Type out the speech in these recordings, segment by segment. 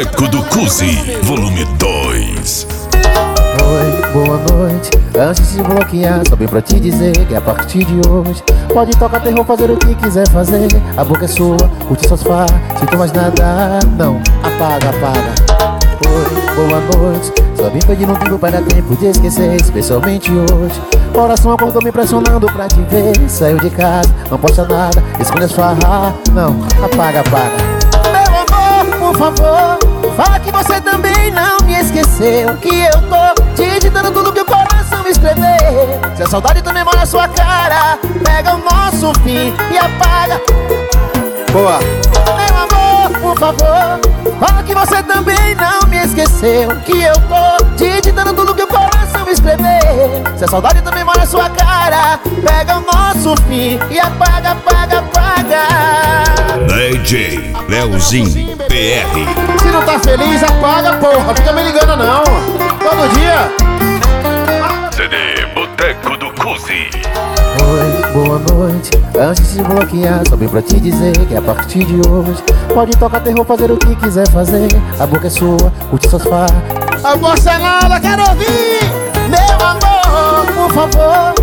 Boteco do Cusi, volume 2. Oi, boa noite. Antes de bloquear, só vim pra te dizer que a partir de hoje pode tocar terror, fazer o que quiser fazer. A boca é sua, curte suas farras. Se tu mais nada, não, apaga, apaga. Oi, boa noite. Só vim pedir um tempo para dar tempo de esquecer, especialmente hoje. Coração acordou me pressionando pra te ver. Saiu de casa, não posta nada, esconde as farras. Não, apaga, apaga. Meu amor, por favor, fala que você também não me esqueceu. Que eu tô te ditando tudo que o coração me escreveu. Se a saudade também molha a sua cara, pega o nosso fim e apaga. Boa. Meu amor, por favor, fala que você também não me esqueceu. Que eu tô te ditando tudo que o coração me escreveu. Se a saudade também molha a sua cara, pega o nosso fim e apaga, apaga, apaga. DJ Leozinho PR. Se não tá feliz, apaga, porra. Fica me ligando não. Todo dia. CD Boteco do Cusi. Oi, boa noite. Antes de bloquear, só vim pra te dizer que a partir de hoje pode tocar terror, fazer o que quiser fazer. A boca é sua, curte suas farras. A bossa nada, quero ouvir. Meu amor, por favor.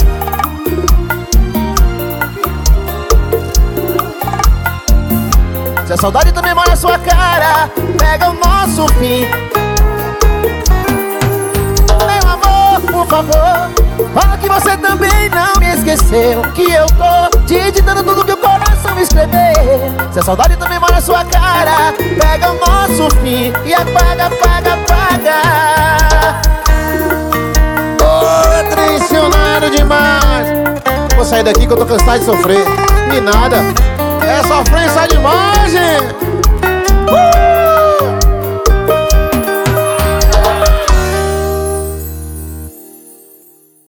Se a saudade também molha a sua cara, pega o nosso fim. Meu amor, por favor, fala que você também não me esqueceu. Que eu tô te ditando tudo que o coração me escreveu. Se a saudade também molha a sua cara, pega o nosso fim e apaga, apaga, apaga. Ô, é traicionário demais. Vou sair daqui que eu tô cansado de sofrer. E nada. É sofrência demais, gente.